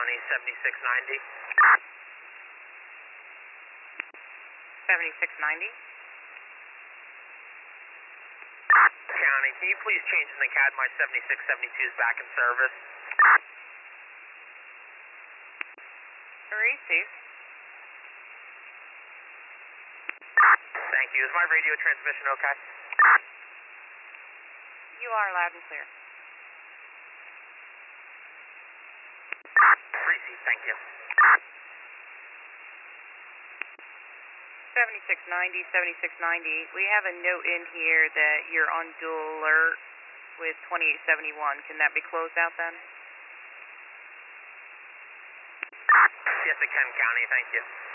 County, 7690. 7690. County, can you please change in the CAD my 7672 is back in service? Received. Thank you. Is my radio transmission okay? You are loud and clear. Received, thank you. 7690, 7690. We have a note in here that you're on dual alert with 2871. Can that be closed out then? Yes, it can, County. Thank you.